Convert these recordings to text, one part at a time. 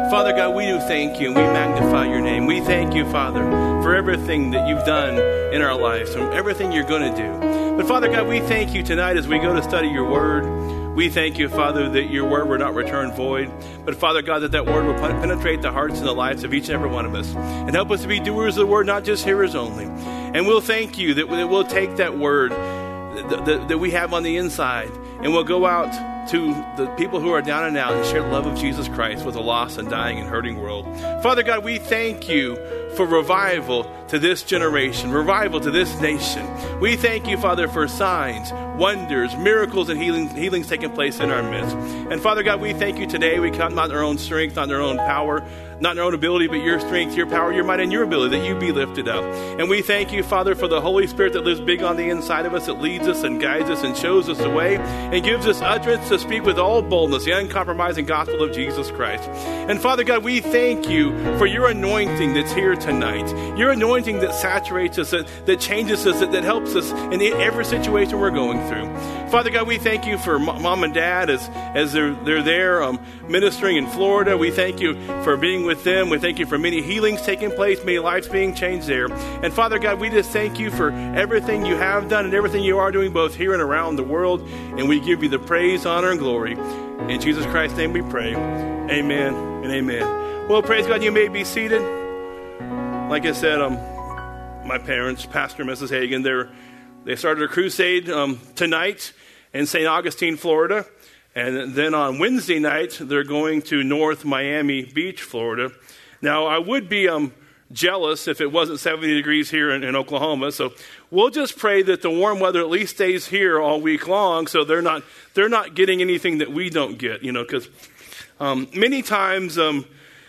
Father God, we do thank you and we magnify your name. We thank you, Father, for everything that you've done in our lives and everything you're going to do. But Father God, we thank you tonight as we go to study your word. We thank you, Father, that your word will not return void. But Father God, that word will penetrate the hearts and the lives of each and every one of us. And help us to be doers of the word, not just hearers only. And we'll thank you that we'll take that word that we have on the inside and we'll go out to the people who are down and out and share the love of Jesus Christ with a lost and dying and hurting world. Father God, we thank you for revival to this generation, revival to this nation. We thank you, Father, for signs, wonders, miracles, and healings taking place in our midst. And Father God, we thank you today. We come not in our own strength, not in our own power, not in our own ability, but your strength, your power, your might, and your ability, that you be lifted up. And we thank you, Father, for the Holy Spirit that lives big on the inside of us, that leads us and guides us and shows us the way and gives us utterance to speak with all boldness the uncompromising gospel of Jesus Christ. And Father God, we thank you for your anointing that's here tonight, your anointing that saturates us, that changes us, that helps us in every situation we're going through. Father God, we thank you for mom and dad as they're there ministering in Florida. We thank you for being with them. We thank you for many healings taking place, many lives being changed there. And Father God, we just thank you for everything you have done and everything you are doing both here and around the world. And we give you the praise, honor, and glory. In Jesus Christ's name we pray. Amen and amen. Well, praise God, you may be seated. Like I said, my parents, Pastor and Mrs. Hagan, they started a crusade tonight in St. Augustine, Florida. And then on Wednesday night, they're going to North Miami Beach, Florida. Now, I would be jealous if it wasn't 70 degrees here in Oklahoma. So we'll just pray that the warm weather at least stays here all week long, so they're not getting anything that we don't get, because many times some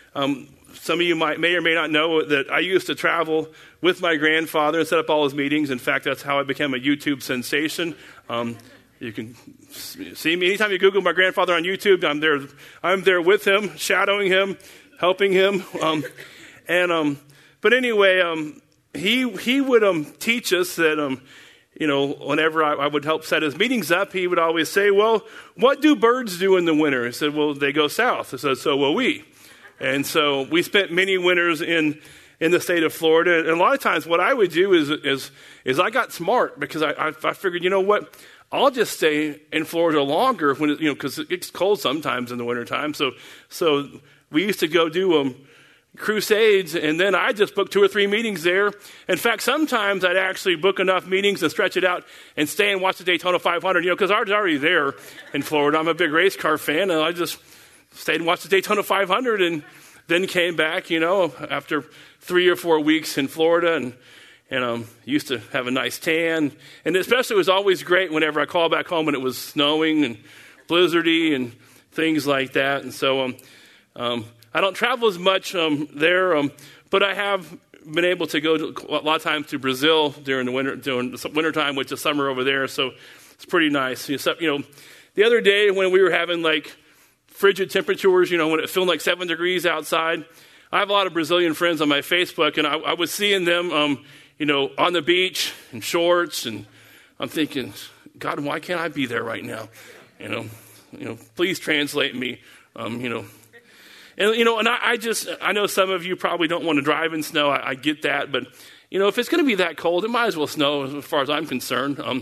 of you may or may not know that I used to travel with my grandfather and set up all his meetings. In fact, that's how I became a YouTube sensation. You can see me anytime you Google my grandfather on YouTube. I'm there with him, shadowing him, helping him. But anyway, he would teach us that whenever I would help set his meetings up, he would always say, "Well, what do birds do in the winter?" I said, "Well, they go south." I said, "So will we." And so we spent many winters in the state of Florida. And a lot of times, what I would do is I got smart because I figured, you know what? I'll just stay in Florida longer when because it gets cold sometimes in the wintertime. So we used to go do crusades, and then I just booked 2 or 3 meetings there. In fact, sometimes I'd actually book enough meetings and stretch it out and stay and watch the Daytona 500. Because I was already there in Florida. I'm a big race car fan, and I just stayed and watched the Daytona 500, and then came back. After 3 or 4 weeks in Florida, and used to have a nice tan. And especially it was always great whenever I called back home and it was snowing and blizzardy and things like that. And so I don't travel as much there, but I have been able to go a lot of times to Brazil during the wintertime, which is summer over there. So it's pretty nice. The other day when we were having like frigid temperatures, when it felt like 7 degrees outside, I have a lot of Brazilian friends on my Facebook, and I was seeing them on the beach in shorts, and I'm thinking, God, why can't I be there right now? Please translate me. And I know some of you probably don't want to drive in snow. I get that, but if it's going to be that cold, it might as well snow as far as I'm concerned. At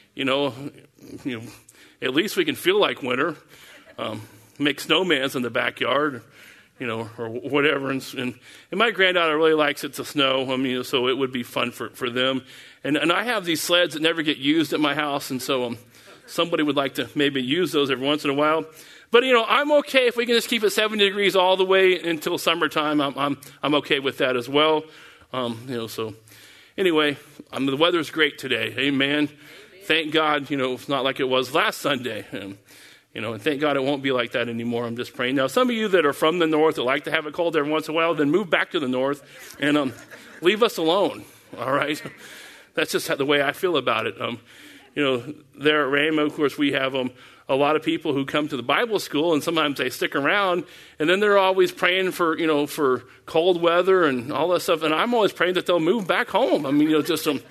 least we can feel like winter. Make snowmans in the backyard. Or whatever. And my granddaughter really likes it to snow. So it would be fun for them. And I have these sleds that never get used at my house. And so somebody would like to maybe use those every once in a while. But, I'm okay if we can just keep it 70 degrees all the way until summertime. I'm okay with that as well. So anyway, the weather's great today. Amen. Thank God, it's not like it was last Sunday. And thank God it won't be like that anymore. I'm just praying. Now, some of you that are from the north that like to have it cold every once in a while, then move back to the north and leave us alone, all right? That's just the way I feel about it. There at Rhema, of course, we have a lot of people who come to the Bible school, and sometimes they stick around, and then they're always praying for cold weather and all that stuff, and I'm always praying that they'll move back home.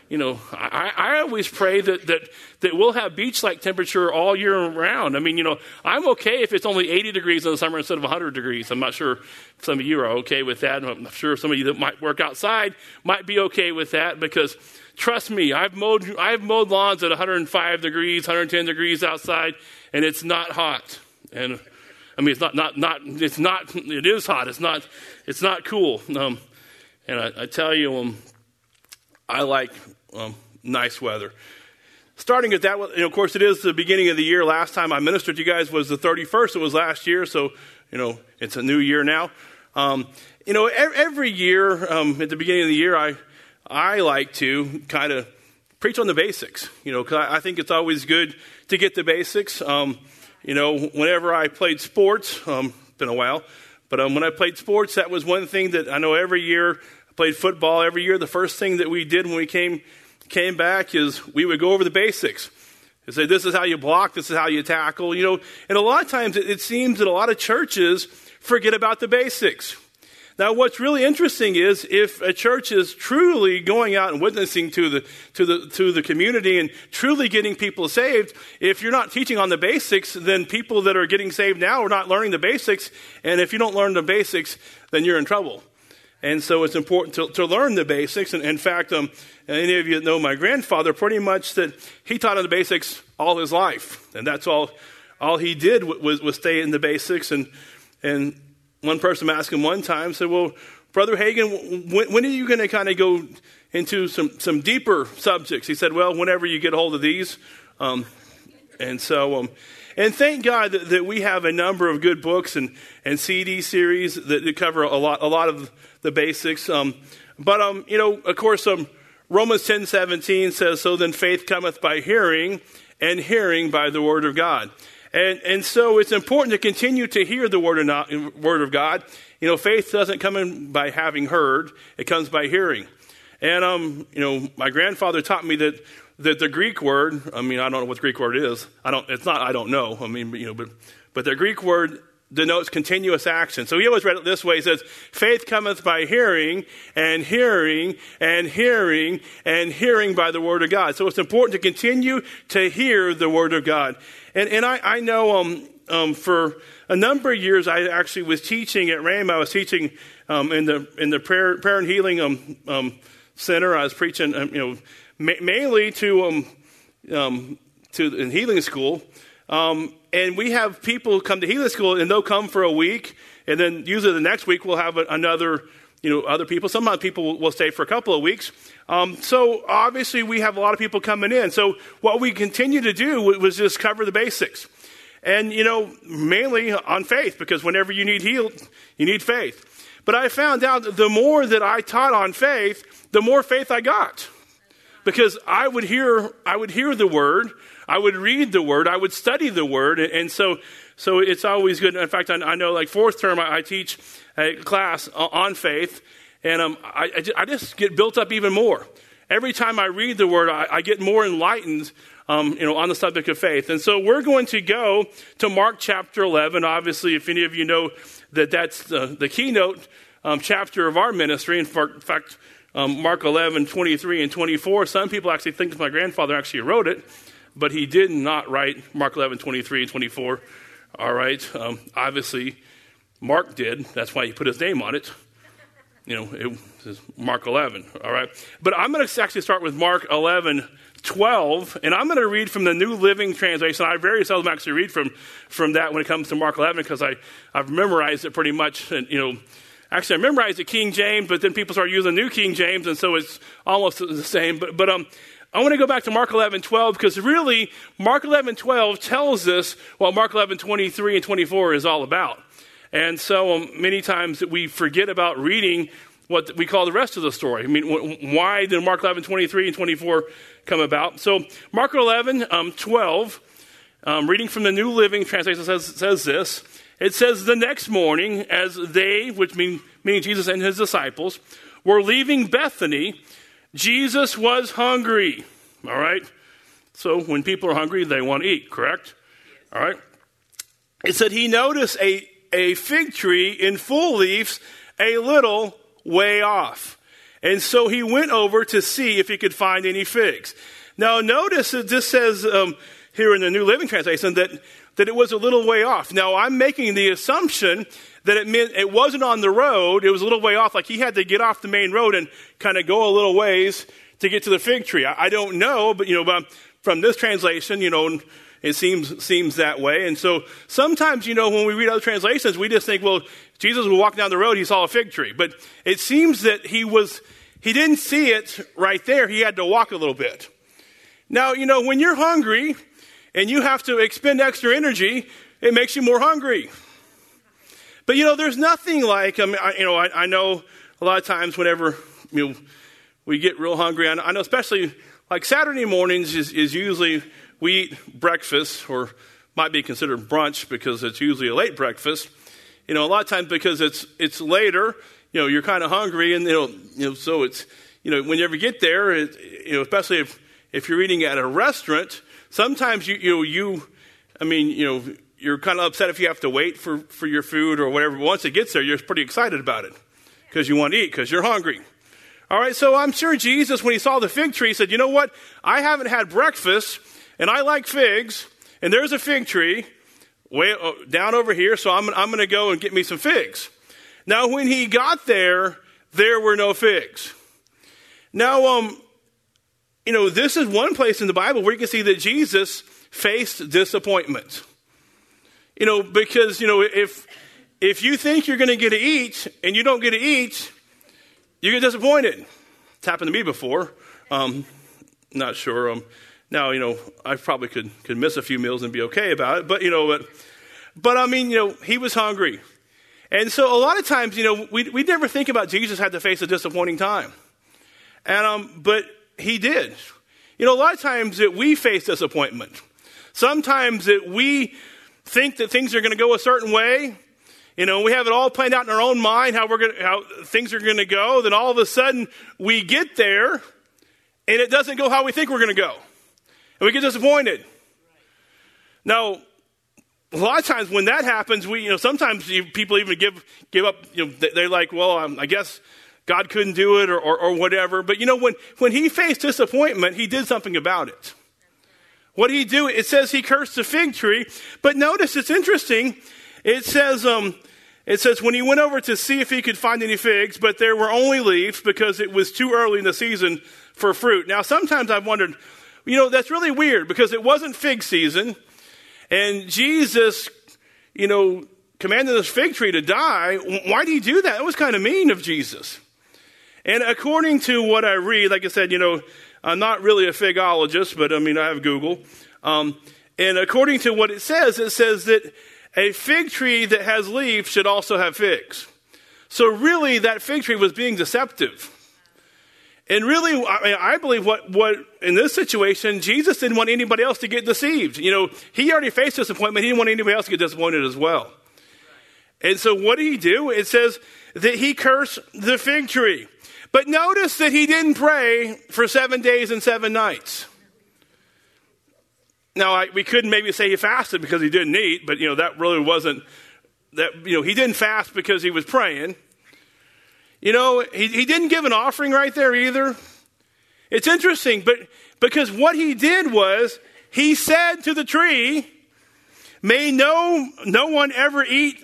I always pray that we'll have beach-like temperature all year round. I mean, I'm okay if it's only 80 degrees in the summer instead of 100 degrees. I'm not sure if some of you are okay with that. I'm sure some of you that might work outside might be okay with that, because trust me, I've mowed lawns at 105 degrees, 110 degrees outside, and it's not hot. And I mean, it is hot. It's not cool. And I tell you, I like nice weather. Starting at that, of course, it is the beginning of the year. Last time I ministered to you guys was the 31st. It was last year, so, it's a new year now. Every year at the beginning of the year, I like to kind of preach on the basics, because I think it's always good to get the basics. Whenever I played sports, been a while, but when I played sports, that was one thing that I know every year. I played football every year. The first thing that we did when we came back is we would go over the basics. And say, this is how you block, this is how you tackle, And a lot of times it seems that a lot of churches forget about the basics. Now, what's really interesting is if a church is truly going out and witnessing to the community and truly getting people saved, if you're not teaching on the basics, then people that are getting saved now are not learning the basics. And if you don't learn the basics, then you're in trouble. And so it's important to learn the basics. And in fact, any of you that know my grandfather, pretty much that he taught on the basics all his life. And that's all he did was stay in the basics. And one person asked him one time, said, well, Brother Hagin, when are you going to kind of go into some deeper subjects? He said, well, whenever you get a hold of these. And thank God that we have a number of good books and CD series that cover a lot of the basics. Of course, Romans 10:17 says, so then faith cometh by hearing, and hearing by the word of God. And so it's important to continue to hear the word of God. Faith doesn't come in by having heard; it comes by hearing. And my grandfather taught me that the Greek word. I mean, I don't know what the Greek word is. I don't know. I mean, but the Greek word denotes continuous action. So he always read it this way. He says, faith cometh by hearing, and hearing, and hearing, and hearing by the word of God. So it's important to continue to hear the word of God. And I know for a number of years, I actually was teaching at Rhema. I was teaching in the prayer and healing center. I was preaching, mainly to in healing school. And we have people come to healing school, and they'll come for a week, and then usually the next week we'll have another, other people. Sometimes people will stay for a couple of weeks. So obviously we have a lot of people coming in. So what we continue to do was just cover the basics. And, mainly on faith, because whenever you need healed, you need faith. But I found out that the more that I taught on faith, the more faith I got. Because I would hear the word, I would read the word, I would study the word, and so it's always good. In fact, I know, like fourth term, I teach a class on faith, and I just get built up even more. Every time I read the word, I get more enlightened, on the subject of faith. And so we're going to go to Mark chapter 11. Obviously, if any of you know that's the keynote chapter of our ministry. In fact, Mark 11, 23 and 24. Some people actually think that my grandfather actually wrote it, but he did not write Mark 11, 23 and 24. All right. Obviously, Mark did. That's why he put his name on it. It says Mark 11. All right. But I'm going to actually start with Mark 11, 12, and I'm going to read from the New Living Translation. I very seldom actually read from that when it comes to Mark 11 because I've memorized it pretty much. And, actually, I memorized the King James, but then people start using New King James, and so it's almost the same. But I want to go back to Mark 11, 12, because really, Mark 11, 12 tells us what Mark 11, 23 and 24 is all about. And so many times we forget about reading what we call the rest of the story. I mean, why did Mark 11, 23 and 24 come about? So Mark 11, 12, reading from the New Living Translation says this. It says, the next morning, as they, which meaning Jesus and his disciples, were leaving Bethany, Jesus was hungry. All right? So when people are hungry, they want to eat, correct? All right? It said he noticed a fig tree in full leaves a little way off. And so he went over to see if he could find any figs. Now notice that this says here in the New Living Translation that it was a little way off. Now I'm making the assumption that it meant it wasn't on the road. It was a little way off, like he had to get off the main road and kind of go a little ways to get to the fig tree. I don't know, but from this translation, it seems that way. And so sometimes, when we read other translations, we just think, well, Jesus was walking down the road, he saw a fig tree. But it seems that he didn't see it right there. He had to walk a little bit. Now, when you're hungry and you have to expend extra energy, it makes you more hungry. But, there's nothing like, I know a lot of times whenever, we get real hungry. I know especially like Saturday mornings is usually we eat breakfast, or might be considered brunch because it's usually a late breakfast. A lot of times because it's later, you're kind of hungry, and so it's when you ever get there, especially if you're eating at a restaurant, sometimes you're kind of upset if you have to wait for your food or whatever. But once it gets there, you're pretty excited about it because you want to eat because you're hungry. All right, so I'm sure Jesus, when he saw the fig tree, said, you know what? I haven't had breakfast, and I like figs, and there's a fig tree way down over here, so I'm going to go and get me some figs. Now, when he got there were no figs. Now, this is one place in the Bible where you can see that Jesus faced disappointment. Because, if you think you're going to get to eat and you don't get to eat, you get disappointed. It's happened to me before. Not sure. Now, I probably could miss a few meals and be okay about it. But, he was hungry. And so a lot of times, we never think about Jesus had to face a disappointing time. And, but he did. A lot of times that we face disappointment. Sometimes that we think that things are going to go a certain way. We have it all planned out in our own mind, how things are going to go. Then all of a sudden, we get there, and it doesn't go how we think we're going to go. And we get disappointed. Now, a lot of times when that happens, sometimes people even give up. They're like, well, I guess God couldn't do it or whatever. But, when he faced disappointment, he did something about it. What did he do? It says he cursed the fig tree. But notice, it's interesting. It says when he went over to see if he could find any figs, but there were only leaves because it was too early in the season for fruit. Now, sometimes I've wondered, that's really weird because it wasn't fig season, and Jesus, commanded this fig tree to die. Why did he do that? That was kind of mean of Jesus. And according to what I read, like I said, I'm not really a figologist, but I have Google. And according to what it says that a fig tree that has leaves should also have figs. So really, that fig tree was being deceptive. And really, I believe what in this situation, Jesus didn't want anybody else to get deceived. He already faced disappointment. He didn't want anybody else to get disappointed as well. And so what did he do? It says that he cursed the fig tree. But notice that he didn't pray for 7 days and 7 nights. Now, we couldn't maybe say he fasted because he didn't eat, but, that really wasn't, he didn't fast because he was praying. He didn't give an offering right there either. It's interesting, but because what he did was, he said to the tree, may no one ever eat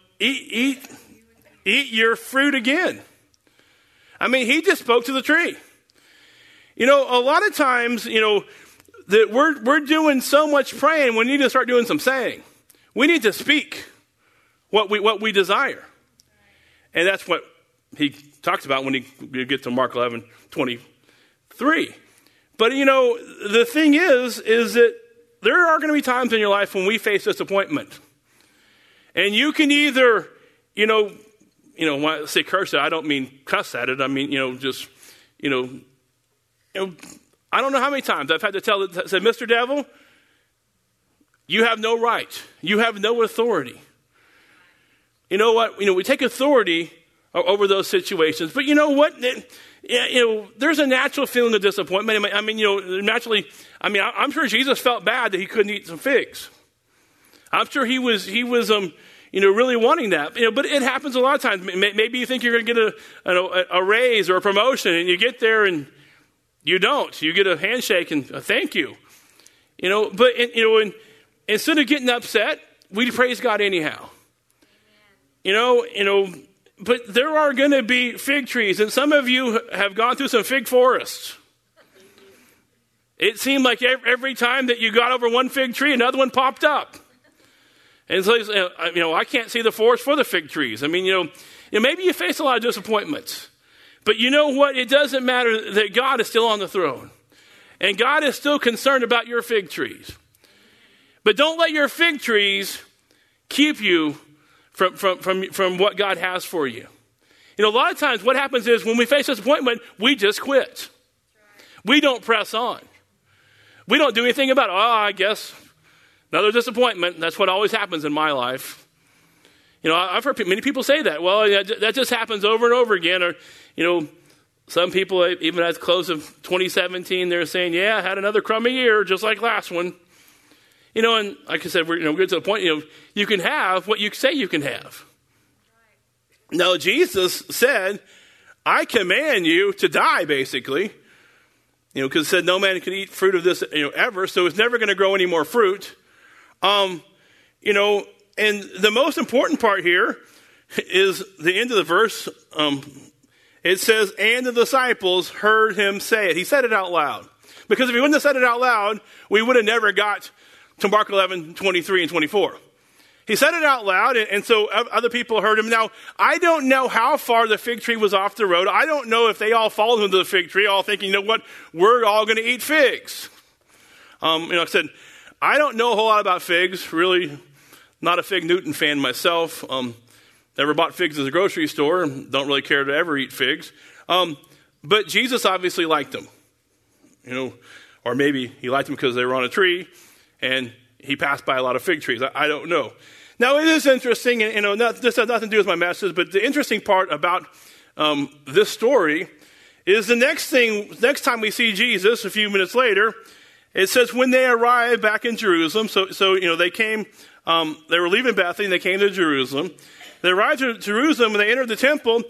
your fruit again. He just spoke to the tree. A lot of times, that we're doing so much praying, we need to start doing some saying. We need to speak what we desire. And that's what he talks about when you get to Mark 11:23. But, the thing is that there are going to be times in your life when we face disappointment. And you can either, when I say curse it, I don't mean cuss at it. I mean, I don't know how many times I've had to say, Mr. Devil, you have no right. You have no authority. You know what? We take authority over those situations. But you know what? There's a natural feeling of disappointment. Naturally, I'm sure Jesus felt bad that he couldn't eat some figs. I'm sure he was really wanting that. But it happens a lot of times. Maybe you think you're going to get a raise or a promotion, and you get there and you don't. You get a handshake and a thank you. But instead of getting upset, we praise God anyhow. But there are going to be fig trees, and some of you have gone through some fig forests. It seemed like every time that you got over one fig tree, another one popped up. And so, I can't see the forest for the fig trees. Maybe you face a lot of disappointments. But you know what? It doesn't matter that God is still on the throne. And God is still concerned about your fig trees. But don't let your fig trees keep you from what God has for you. A lot of times what happens is when we face disappointment, we just quit. We don't press on. We don't do anything about it. I guess another disappointment. That's what always happens in my life. I've heard many people say that. Well, that just happens over and over again. Or, some people, even at the close of 2017, they're saying, yeah, I had another crummy year just like last one. And like I said, we're getting to the point, you can have what you say you can have. Right. Now, Jesus said, I command you to die, basically. Because it said no man can eat fruit of this, ever, so it's never going to grow any more fruit. And the most important part here is the end of the verse. It says, and the disciples heard him say it. He said it out loud. Because if he wouldn't have said it out loud, we would have never got to Mark 11, 23 and 24. He said it out loud, and so other people heard him. Now, I don't know how far the fig tree was off the road. I don't know if they all followed him to the fig tree, all thinking, what, we're all going to eat figs. I said, I don't know a whole lot about figs. Really, not a Fig Newton fan myself. Never bought figs at the grocery store. Don't really care to ever eat figs. But Jesus obviously liked them. Or maybe he liked them because they were on a tree, and he passed by a lot of fig trees. I don't know. Now, it is interesting, and this has nothing to do with my message, but the interesting part about this story is the next time we see Jesus, a few minutes later, it says when they arrived back in Jerusalem, so they came, they were leaving Bethany, and they came to Jerusalem. They arrived to Jerusalem, and they entered the temple,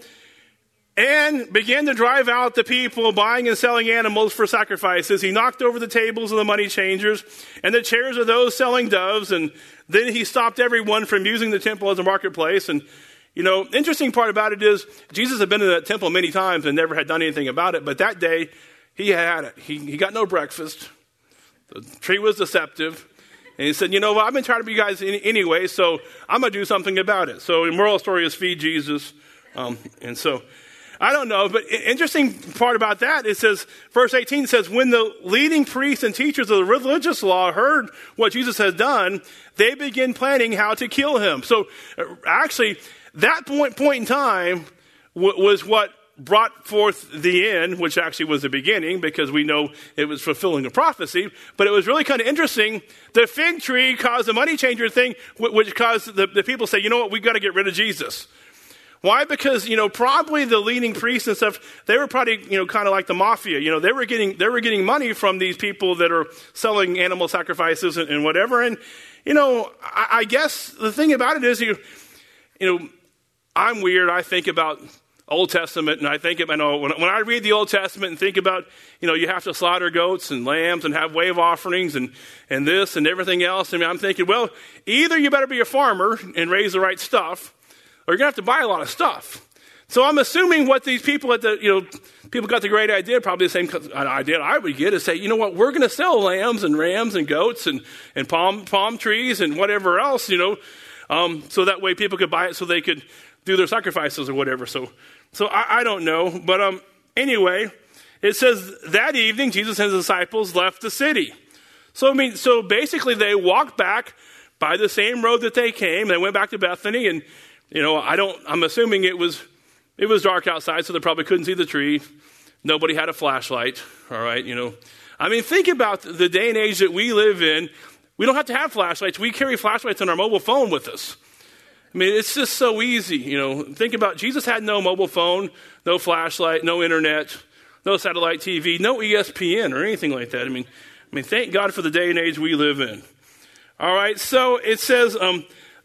and began to drive out the people buying and selling animals for sacrifices. He knocked over the tables of the money changers and the chairs of those selling doves. And then he stopped everyone from using the temple as a marketplace. And, interesting part about it is Jesus had been in that temple many times and never had done anything about it. But that day, he had it. He got no breakfast. The tree was deceptive. And he said, I've been trying to be you guys anyway, so I'm going to do something about it. So the moral story is feed Jesus. And so I don't know, but interesting part about that, it says, verse 18 says, when the leading priests and teachers of the religious law heard what Jesus had done, they began planning how to kill him. So actually, that point in time was what brought forth the end, which actually was the beginning, because we know it was fulfilling a prophecy. But it was really kind of interesting. The fig tree caused the money changer thing, which caused the people say, we've got to get rid of Jesus. Why? Because, probably the leading priests and stuff, they were probably, kind of like the mafia. They were getting money from these people that are selling animal sacrifices and whatever. And, I guess the thing about it is, I'm weird. I think about Old Testament, and I think when I read the Old Testament and think about, you have to slaughter goats and lambs and have wave offerings and this and everything else. I'm thinking, well, either you better be a farmer and raise the right stuff, or you're going to have to buy a lot of stuff. So I'm assuming what these people people got the great idea, probably the same idea I would get, is say, we're going to sell lambs and rams and goats and palm trees and whatever else, so that way people could buy it so they could do their sacrifices or whatever. So I don't know. But anyway, it says that evening, Jesus and his disciples left the city. So basically they walked back by the same road that they came. They went back to Bethany, and I'm assuming it was dark outside, so they probably couldn't see the tree. Nobody had a flashlight. All right. Think about the day and age that we live in. We don't have to have flashlights. We carry flashlights on our mobile phone with us. It's just so easy. Think about, Jesus had no mobile phone, no flashlight, no internet, no satellite TV, no ESPN or anything like that. Thank God for the day and age we live in. All right. So it says,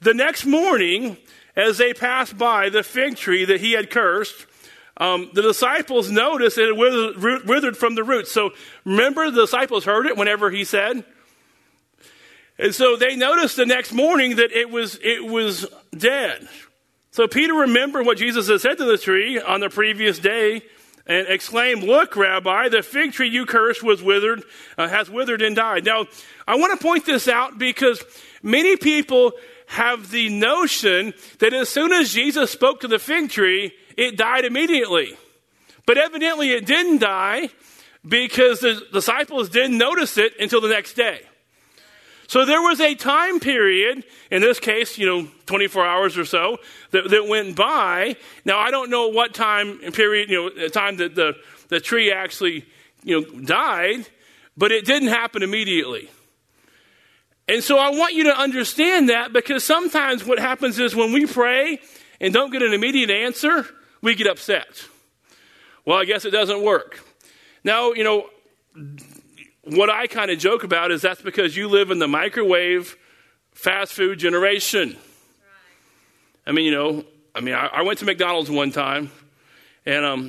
the next morning, as they passed by the fig tree that he had cursed, the disciples noticed that it withered from the roots. So remember, the disciples heard it whenever he said. And so they noticed the next morning that it was dead. So Peter remembered what Jesus had said to the tree on the previous day and exclaimed, "Look, Rabbi, the fig tree you cursed has withered and died." Now, I want to point this out because many people have the notion that as soon as Jesus spoke to the fig tree, it died immediately. But evidently it didn't die because the disciples didn't notice it until the next day. So there was a time period, in this case, 24 hours or so, that went by. Now, I don't know what time period, the time that the tree actually, died, but it didn't happen immediately. And so I want you to understand that, because sometimes what happens is when we pray and don't get an immediate answer, we get upset. Well, I guess it doesn't work. Now, what I kind of joke about is that's because you live in the microwave fast food generation. Right. I went to McDonald's one time, and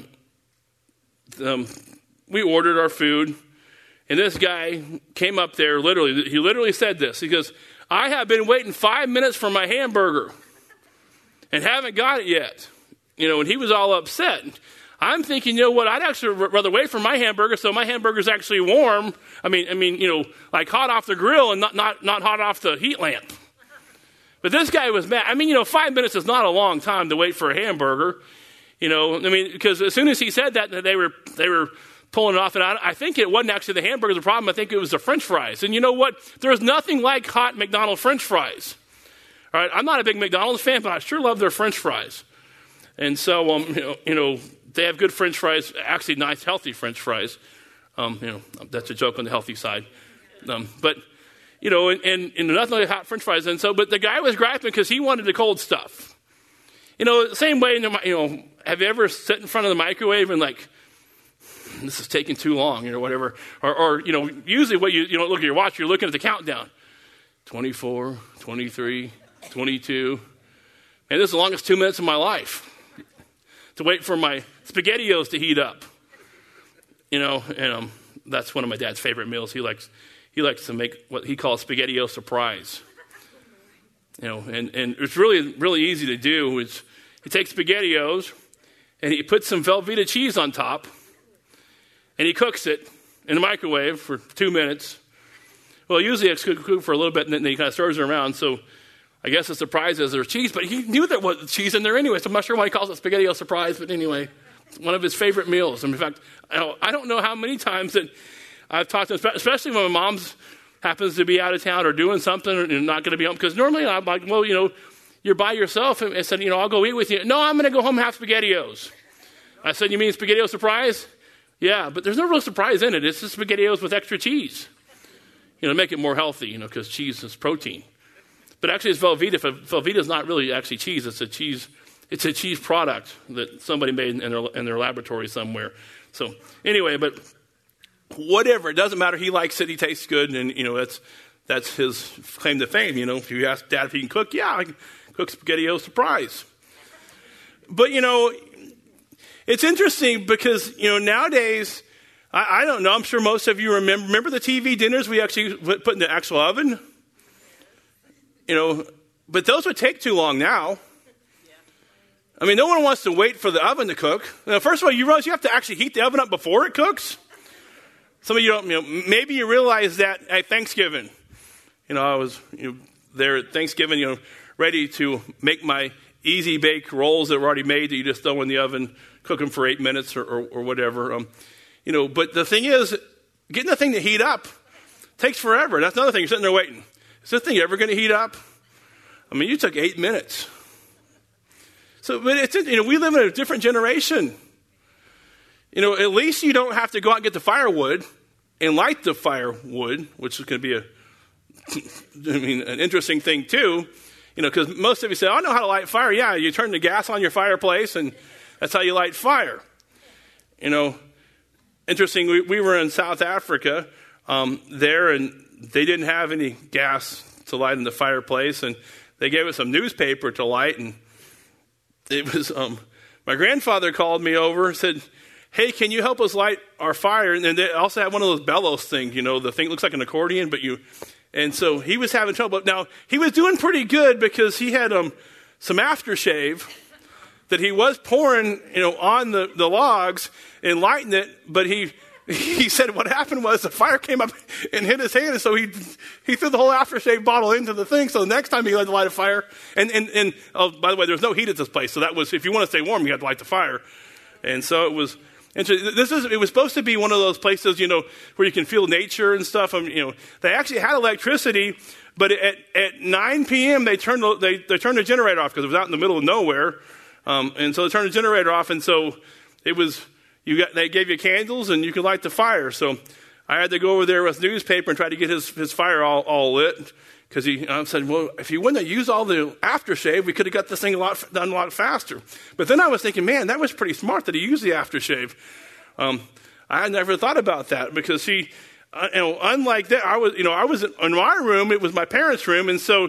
we ordered our food, and this guy came up there, he literally said this. He goes, "I have been waiting 5 minutes for my hamburger and haven't got it yet." And he was all upset. I'm thinking, what? I'd actually rather wait for my hamburger so my hamburger's actually warm. Like hot off the grill and not hot off the heat lamp. But this guy was mad. 5 minutes is not a long time to wait for a hamburger. Because as soon as he said that, they were pulling it off. And I think it wasn't actually the hamburger the problem. I think it was the French fries. And you know what? There's nothing like hot McDonald's French fries. All right, I'm not a big McDonald's fan, but I sure love their French fries. And so, they have good French fries, actually nice, healthy French fries. That's a joke on the healthy side. But nothing like hot French fries. And so, but the guy was griping because he wanted the cold stuff. Same way, have you ever sat in front of the microwave and this is taking too long, whatever. Or usually when you don't look at your watch, you're looking at the countdown. 24, 23, 22. And this is the longest 2 minutes of my life. To wait for my SpaghettiOs to heat up. And that's one of my dad's favorite meals. He likes to make what he calls SpaghettiO surprise. And it's really, really easy to do. He takes SpaghettiOs and he puts some Velveeta cheese on top and he cooks it in the microwave for 2 minutes. Well, usually it's cooked for a little bit and then he kind of stirs it around. So I guess the surprise is there's cheese, but he knew there was cheese in there anyway, so I'm not sure why he calls it SpaghettiO surprise, but anyway, one of his favorite meals. In fact, I don't know how many times that I've talked to him, especially when my mom happens to be out of town or doing something and not going to be home, because normally I'm like, well, you're by yourself, and I said, I'll go eat with you. No, I'm going to go home and have SpaghettiOs. I said, you mean SpaghettiO surprise? Yeah, but there's no real surprise in it. It's just SpaghettiOs with extra cheese. Make it more healthy, because cheese is protein. But actually, it's Velveeta. Velveeta is not really actually cheese. It's a cheese product that somebody made in their laboratory somewhere. So anyway, but whatever, it doesn't matter. He likes it. He tastes good, and that's his claim to fame. If you ask Dad if he can cook, yeah, I can cook SpaghettiO surprise. But it's interesting because nowadays, I don't know. I'm sure most of you remember the TV dinners we actually put in the actual oven. But those would take too long now. No one wants to wait for the oven to cook. Now, first of all, you realize you have to actually heat the oven up before it cooks. Some of you don't, maybe you realize that at Thanksgiving. I was there at Thanksgiving, ready to make my easy bake rolls that were already made that you just throw in the oven, cook them for 8 minutes or whatever. But the thing is, getting the thing to heat up takes forever. That's another thing. You're sitting there waiting. Is this thing ever going to heat up? You took 8 minutes. So, but it's, we live in a different generation. At least you don't have to go out and get the firewood and light the firewood, which is going to be an interesting thing too. Because most of you say, I know how to light fire. Yeah, you turn the gas on your fireplace and that's how you light fire. Interesting, we were in South Africa there, and they didn't have any gas to light in the fireplace, and they gave us some newspaper to light, and it was, my grandfather called me over and said, hey, can you help us light our fire? And then they also had one of those bellows things, the thing looks like an accordion, and so he was having trouble. Now, he was doing pretty good because he had some aftershave that he was pouring, on the logs and lighting it, but he said what happened was the fire came up and hit his hand, and so he threw the whole aftershave bottle into the thing. So the next time he had to light a fire, and oh, by the way, there's no heat at this place, so that was, if you want to stay warm, you had to light the fire. And so it was. And so it was supposed to be one of those places, where you can feel nature and stuff. They actually had electricity, but at 9 p.m. they turned the generator off because it was out in the middle of nowhere, and so they turned the generator off. And so it was they gave you candles and you could light the fire. So I had to go over there with newspaper and try to get his fire all lit, because he said, well, if you wouldn't have used all the aftershave, we could have got this thing done a lot faster. But then I was thinking, man, that was pretty smart that he used the aftershave. I had never thought about that, because unlike that, I was in my room. It was my parents' room, and so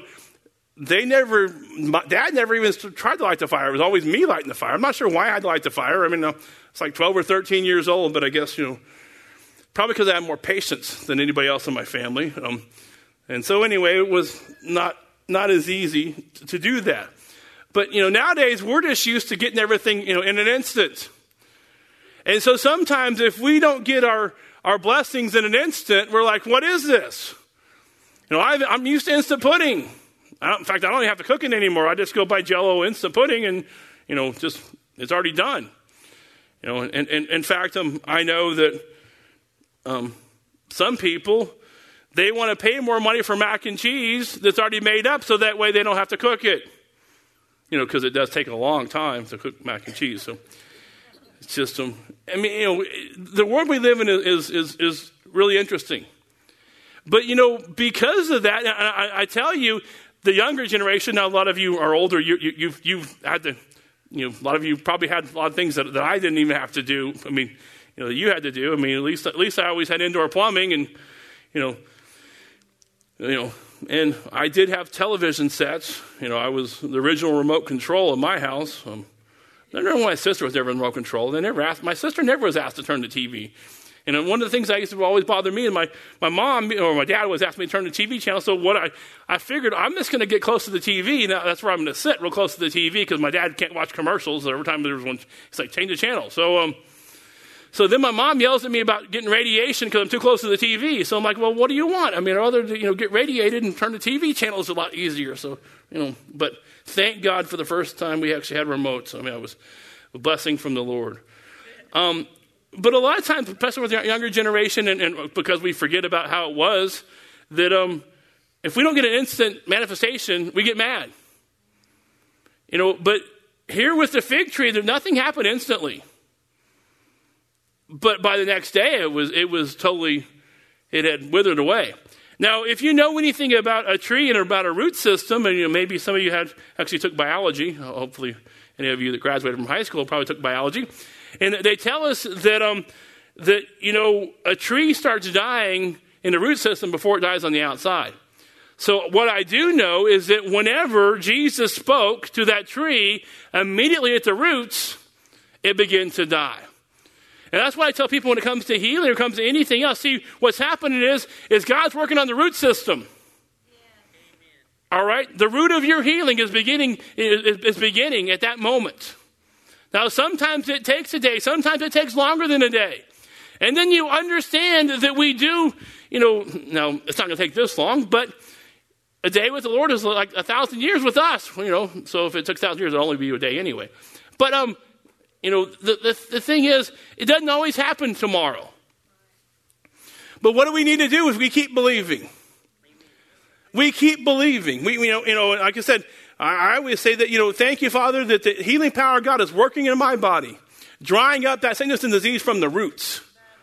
Dad never even tried to light the fire. It was always me lighting the fire. I'm not sure why I had to light the fire. I mean, it's like 12 or 13 years old, but I guess probably because I have more patience than anybody else in my family. And so anyway, it was not as easy to do that. But, nowadays we're just used to getting everything, in an instant. And so sometimes if we don't get our blessings in an instant, we're like, what is this? I'm used to instant pudding. In fact, I don't even have to cook it anymore. I just go buy Jell-O instant pudding and, just, it's already done. And in fact, I know that some people, they want to pay more money for mac and cheese that's already made up, so that way they don't have to cook it. Because it does take a long time to cook mac and cheese. So it's just, the world we live in is really interesting. But, because of that, I tell you, the younger generation, now a lot of you are older, you've had to, a lot of you probably had a lot of things that I didn't even have to do. I mean, you had to do. I mean, at least I always had indoor plumbing, and, and I did have television sets. I was the original remote control in my house. I remember my sister was never in remote control. My sister never was asked to turn the TV. And one of the things that used to always bother me, and my mom or my dad was asking me to turn the TV channel. So what I figured, I'm just going to get close to the TV. Now that's where I'm going to sit, real close to the TV, because my dad can't watch commercials. So every time there's one, it's like, change the channel. So then my mom yells at me about getting radiation because I'm too close to the TV. So I'm like, well, what do you want? I mean, I'd rather get radiated and turn the TV channels a lot easier. So, but thank God for the first time we actually had remotes. I mean, it was a blessing from the Lord. But a lot of times, especially with the younger generation, and because we forget about how it was, that if we don't get an instant manifestation, we get mad. But here with the fig tree, nothing happened instantly. But by the next day, it was totally, it had withered away. Now, if you know anything about a tree and about a root system, and maybe some of you actually took biology, hopefully any of you that graduated from high school probably took biology, and they tell us that a tree starts dying in the root system before it dies on the outside. So what I do know is that whenever Jesus spoke to that tree, immediately at the roots, it began to die. And that's why I tell people when it comes to healing or comes to anything else, see, what's happening is God's working on the root system. Yeah. All right? The root of your healing is beginning at that moment. Now, sometimes it takes a day. Sometimes it takes longer than a day. And then you understand that we do, now it's not going to take this long, but a day with the Lord is like 1,000 years with us, So if it took 1,000 years, it'll only be a day anyway. But, the thing is, it doesn't always happen tomorrow. But what do we need to do is we keep believing. We keep believing. Like I said, I always say that, thank you, Father, that the healing power of God is working in my body, drying up that sickness and disease from the roots.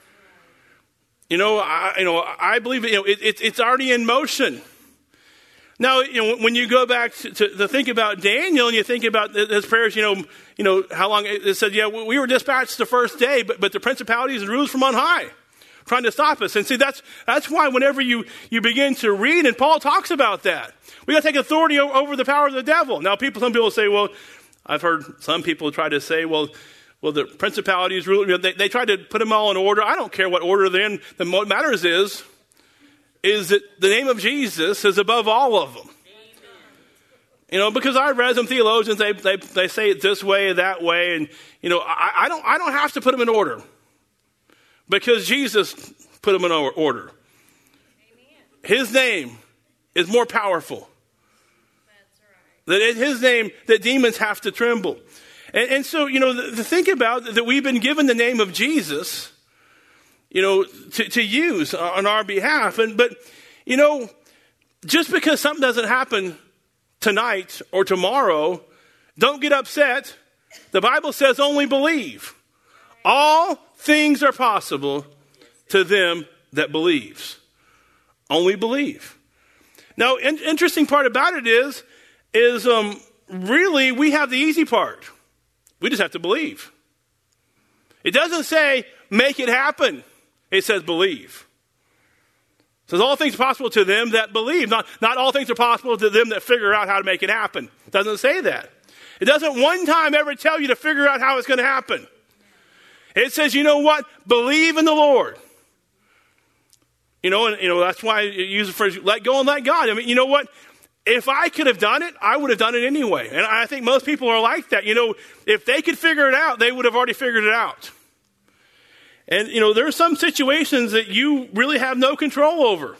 I believe it's already in motion. Now, when you go back to think about Daniel and you think about his prayers, how long it said, we were dispatched the first day, but the principalities and rulers from on high trying to stop us. And see, that's why whenever you begin to read, and Paul talks about that, we got to take authority over the power of the devil. Now, some people say, well, I've heard some people try to say, well, the principalities, they try to put them all in order. I don't care what order they're in. What matters is that the name of Jesus is above all of them. Because I've read some theologians, they say it this way, that way, and I don't have to put them in order because Jesus put them in order. Amen. His name is more powerful. That's right. That in His name, that demons have to tremble. And so, to think about that we've been given the name of Jesus, to use on our behalf. But just because something doesn't happen tonight or tomorrow, don't get upset. The Bible says only believe. All things are possible to them that believes. Only believe. Now, interesting part about it is really we have the easy part. We just have to believe. It doesn't say make it happen. It says believe. It says all things are possible to them that believe. Not all things are possible to them that figure out how to make it happen. It doesn't say that. It doesn't one time ever tell you to figure out how it's going to happen. It says, you know what? Believe in the Lord. That's why I use the phrase, let go and let God. I mean, you know what? If I could have done it, I would have done it anyway. And I think most people are like that. If they could figure it out, they would have already figured it out. And, there are some situations that you really have no control over.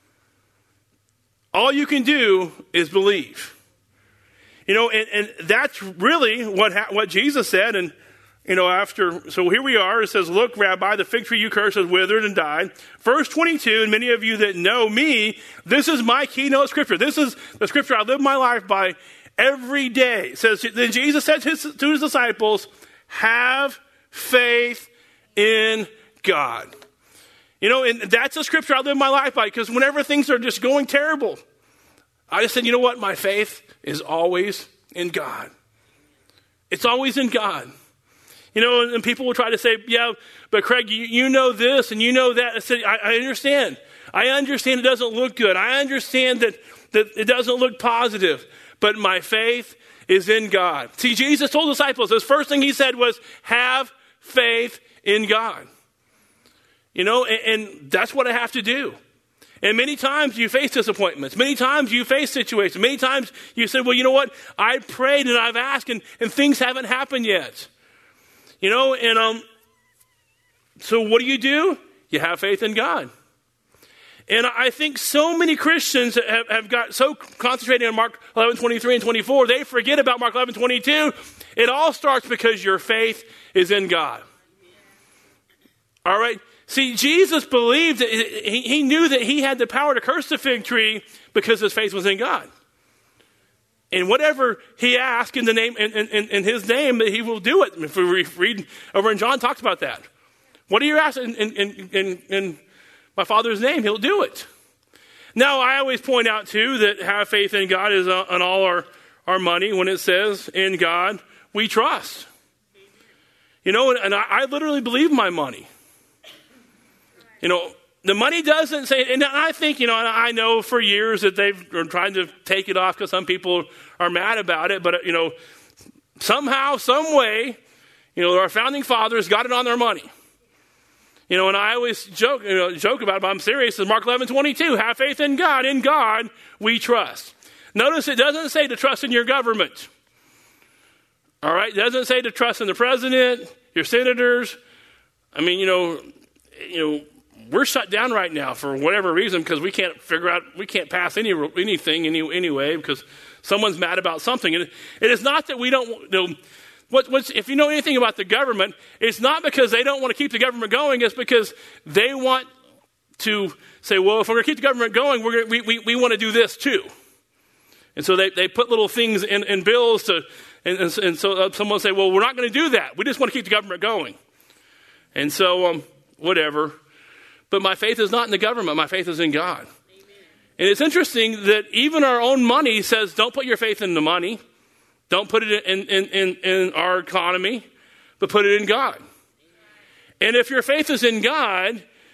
All you can do is believe. And that's really what Jesus said. And, so here we are. It says, look, Rabbi, the fig tree you cursed has withered and died. Verse 22, and many of you that know me, this is my keynote scripture. This is the scripture I live my life by every day. It says, then Jesus said to his disciples, have faith in God. And that's a scripture I live my life by, because whenever things are just going terrible, I just said, you know what? My faith is always in God. It's always in God. And people will try to say, yeah, but Craig, you know this and you know that. I said, I understand. I understand it doesn't look good. I understand that it doesn't look positive. But my faith is in God. See, Jesus told the disciples, his first thing he said was, have faith in God. And that's what I have to do. And many times you face disappointments. Many times you face situations. Many times you say, well, you know what? I prayed and I've asked and things haven't happened yet. So what do? You have faith in God. And I think so many Christians have got so concentrated on Mark 11:23 and 24, they forget about Mark 11:22. It all starts because your faith is in God. All right? See, Jesus believed that he knew that he had the power to curse the fig tree because his faith was in God. And whatever he asked in the name, in his name, that he will do it. If we read over in John, talks about that. What do you ask in my Father's name? He'll do it. Now, I always point out too that have faith in God is on all our money. When it says in God we trust, and I literally believe my money. The money doesn't say, and I think, I know for years that they've tried to take it off because some people are mad about it, but, somehow, some way, our founding fathers got it on their money. And I always joke about it, but I'm serious. It's Mark 11:22, have faith in God we trust. Notice it doesn't say to trust in your government. All right, it doesn't say to trust in the president, your senators. I mean, we're shut down right now for whatever reason because we can't pass anything anyway because someone's mad about something. And it is not that we don't, if you know anything about the government, it's not because they don't want to keep the government going. It's because they want to say, well, if we're going to keep the government going, we want to do this too. And so they put little things in bills and so someone will say, well, we're not going to do that. We just want to keep the government going. And so, whatever. But my faith is not in the government. My faith is in God. Amen. And it's interesting that even our own money says, don't put your faith in the money. Don't put it in our economy, but put it in God. Amen. And if your faith is in God,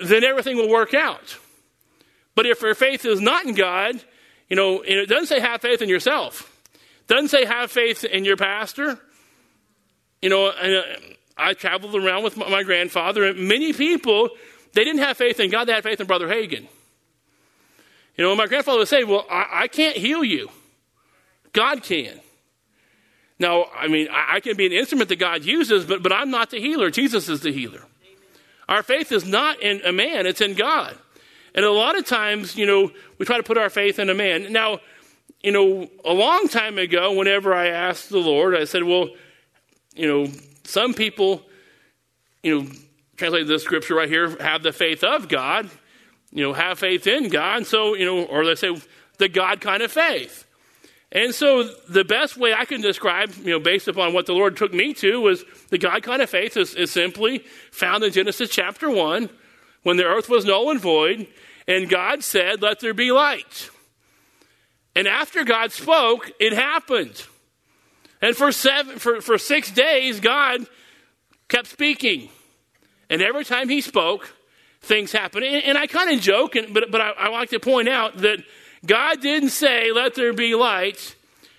then everything will work out. But if your faith is not in God, and it doesn't say have faith in yourself. It doesn't say have faith in your pastor. And I traveled around with my grandfather, and many people, they didn't have faith in God, they had faith in Brother Hagin. My grandfather would say, well, I can't heal you. God can. Now, I can be an instrument that God uses, but I'm not the healer. Jesus is the healer. Amen. Our faith is not in a man, it's in God. And a lot of times, we try to put our faith in a man. Now, a long time ago, whenever I asked the Lord, I said, well, some people, translate this scripture right here, have the faith of God, have faith in God. And so, or they say the God kind of faith. And so the best way I can describe, based upon what the Lord took me to, was the God kind of faith is simply found in Genesis chapter 1, when the earth was null and void, and God said, let there be light. And after God spoke, it happened. And for 6 days, God kept speaking. And every time he spoke, things happened. And I kind of joke, but I like to point out that God didn't say, let there be light.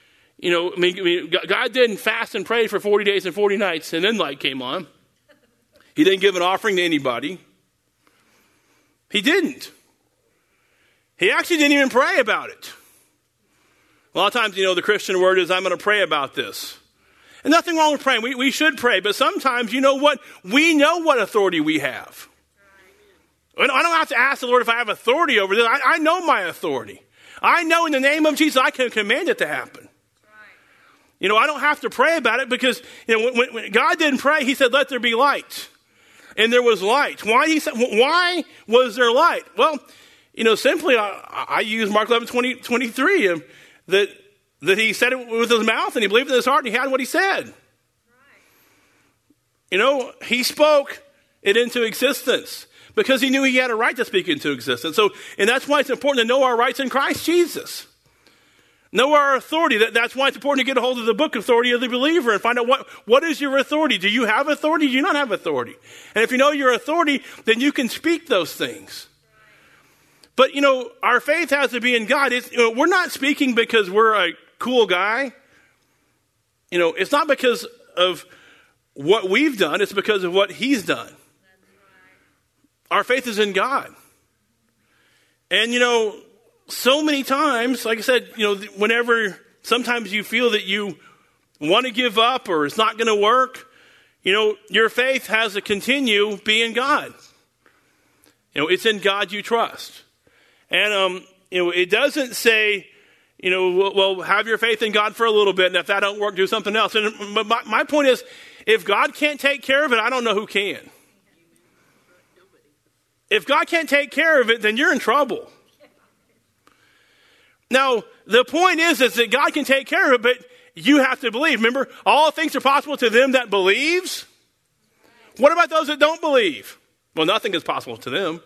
God didn't fast and pray for 40 days and 40 nights, and then light came on. He didn't give an offering to anybody. He didn't. He actually didn't even pray about it. A lot of times, the Christian word is, I'm going to pray about this. And nothing wrong with praying. We should pray. But sometimes, you know what? We know what authority we have. I don't have to ask the Lord if I have authority over this. I know my authority. I know in the name of Jesus I can command it to happen. I don't have to pray about it because, when God didn't pray, he said, let there be light. And there was light. Why was there light? Well, simply I use Mark 11:23, that he said it with his mouth and he believed in his heart and he had what he said. He spoke it into existence because he knew he had a right to speak into existence. And that's why it's important to know our rights in Christ Jesus. Know our authority. That's why it's important to get a hold of the book, Authority of the Believer, and find out what is your authority. Do you have authority? Do you not have authority? And if you know your authority, then you can speak those things. But, our faith has to be in God. We're not speaking because we're a cool guy. It's not because of what we've done. It's because of what he's done. Our faith is in God. And, so many times, like I said, whenever sometimes you feel that you want to give up or it's not going to work, your faith has to continue being God. It's in God you trust. And, it doesn't say, well, have your faith in God for a little bit, and if that don't work, do something else. And my point is, if God can't take care of it, I don't know who can. If God can't take care of it, then you're in trouble. Now, the point is that God can take care of it, but you have to believe. Remember, all things are possible to them that believes. What about those that don't believe? Well, nothing is possible to them.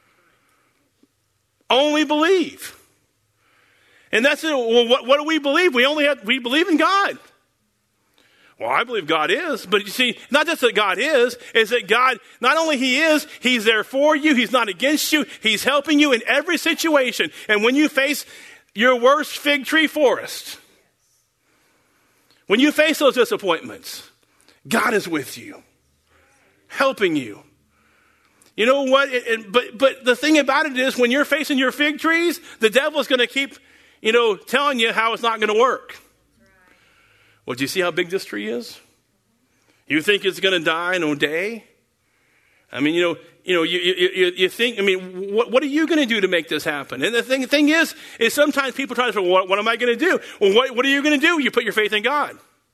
Only believe. And that's it. Well, what do we believe? We believe in God. Well, I believe God is. But you see, not just that God is that God, not only he is, he's there for you. He's not against you. He's helping you in every situation. And when you face your worst fig tree forest, when you face those disappointments, God is with you, helping you. You know what? But the thing about it is, when you're facing your fig trees, the devil's going to keep, telling you how it's not going to work. Well, do you see how big this tree is? You think it's going to die in a day? You think, what are you going to do to make this happen? And the thing is sometimes people try to say, well, what am I going to do? Well, what are you going to do? You put your faith in God.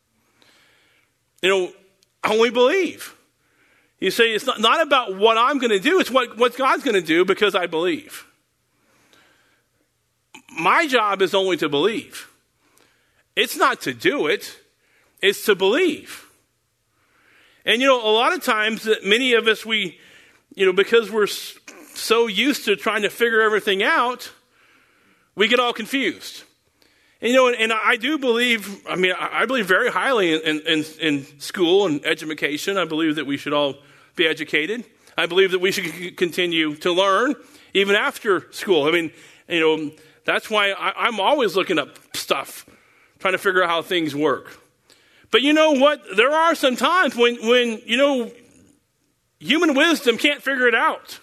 Only believe. You say it's not about what I'm going to do. It's what God's going to do because I believe. My job is only to believe. It's not to do it. It's to believe. And, a lot of times that many of us, because we're so used to trying to figure everything out, we get all confused. And, and I do believe, I believe very highly in school and education. I believe that we should all be educated. I believe that we should continue to learn even after school. I mean, that's why I'm always looking up stuff, trying to figure out how things work. But you know what? There are some times when human wisdom can't figure it out.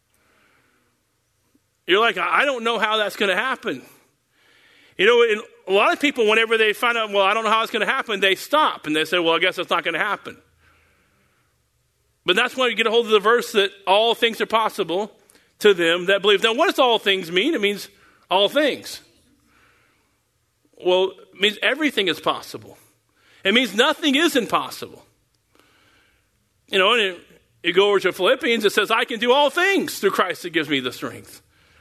You're like, I don't know how that's going to happen. And a lot of people, whenever they find out, well, I don't know how it's going to happen, they stop and they say, well, I guess it's not going to happen. But that's why you get a hold of the verse that all things are possible to them that believe. Now, what does all things mean? It means all things. Well, it means everything is possible. It means nothing is impossible. And you go over to Philippians, it says, I can do all things through Christ that gives me the strength.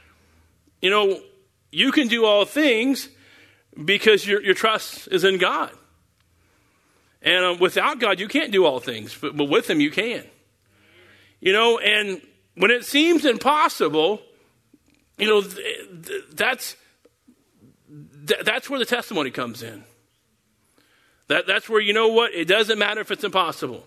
You can do all things because your trust is in God. And without God, you can't do all things, but with him, you can. And when it seems impossible, that's where the testimony comes in. That's where, it doesn't matter if it's impossible.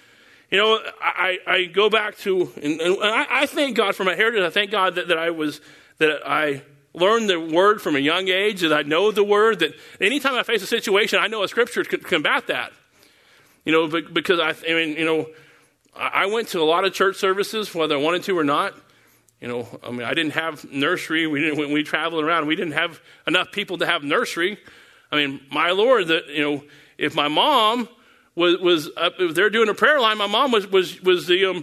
I go back to, and I thank God for my heritage. I thank God that I learned the word from a young age, that I know the word, that anytime I face a situation, I know a scripture to combat that. Because I went to a lot of church services, whether I wanted to or not. I didn't have nursery. When we traveled around, we didn't have enough people to have nursery. My Lord, that if my mom was up there doing a prayer line, my mom was doing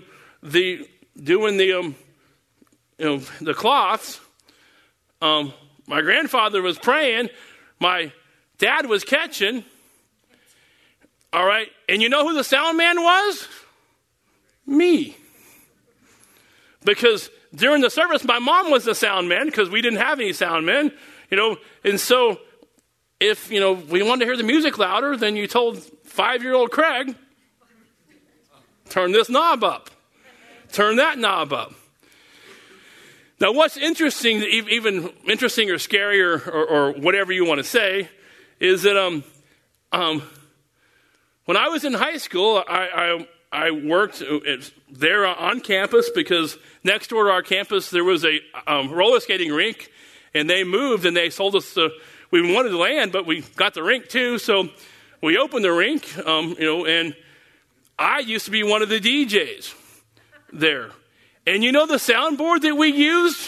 the cloths. My grandfather was praying. My dad was catching. All right, and you know who the sound man was? Me. Because during the service, my mom was the sound man because we didn't have any sound men, and so if, we wanted to hear the music louder, then you told 5-year-old Craig, turn this knob up, turn that knob up. Now, what's interesting, even interesting or scary or whatever you want to say, is that when I was in high school, I worked there on campus because next door to our campus there was a roller skating rink, and they moved and they sold us we wanted the land, but we got the rink too, so we opened the rink, and I used to be one of the DJs there. And the soundboard that we used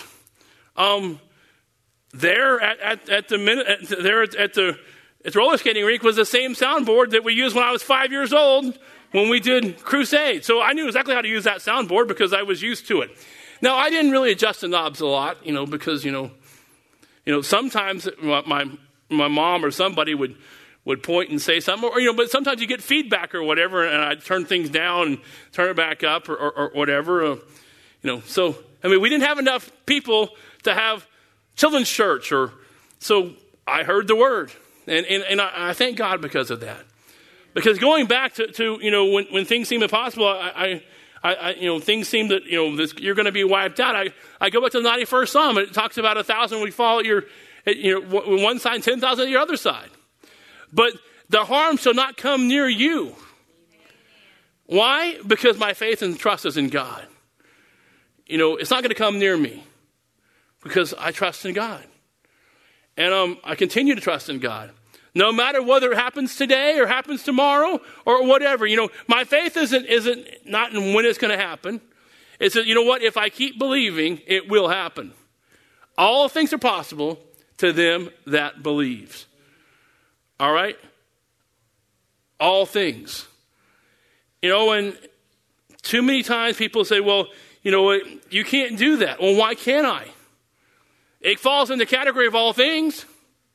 there at the roller skating rink was the same soundboard that we used when I was 5 years old when we did Crusade. So I knew exactly how to use that soundboard because I was used to it. Now, I didn't really adjust the knobs a lot, because, sometimes my mom or somebody would point and say something, or, but sometimes you get feedback or whatever, and I'd turn things down and turn it back up or whatever. So, we didn't have enough people to have children's church, so I heard the word. And I thank God because of that. Because going back to when things seem impossible, I things seem that, you're going to be wiped out. I go back to the 91st Psalm. It talks about 1,000 will fall at your, one side, 10,000 at your other side. But the harm shall not come near you. Why? Because my faith and trust is in God. It's not going to come near me because I trust in God. And I continue to trust in God. No matter whether it happens today or happens tomorrow or whatever. My faith isn't not in when it's going to happen. It's that, if I keep believing, it will happen. All things are possible to them that believes. All right? All things. And too many times people say, well, you can't do that. Well, why can't I? It falls in the category of all things.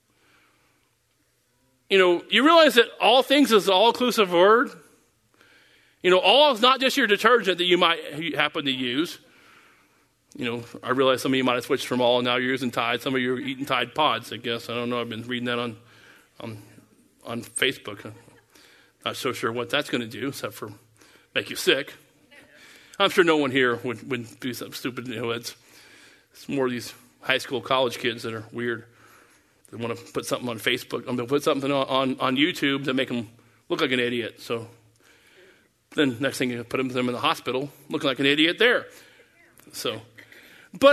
You realize that all things is an all-inclusive word. All is not just your detergent that you might happen to use. I realize some of you might have switched from all and now you're using Tide. Some of you are eating Tide Pods, I guess. I don't know. I've been reading that on Facebook. I'm not so sure what that's going to do except for make you sick. I'm sure no one here would do something stupid. It's more of these high school, college kids that are weird. They want to put something on Facebook. I'm going to put something on YouTube to make them look like an idiot. So Then next thing you put them in the hospital, looking like an idiot there. So, but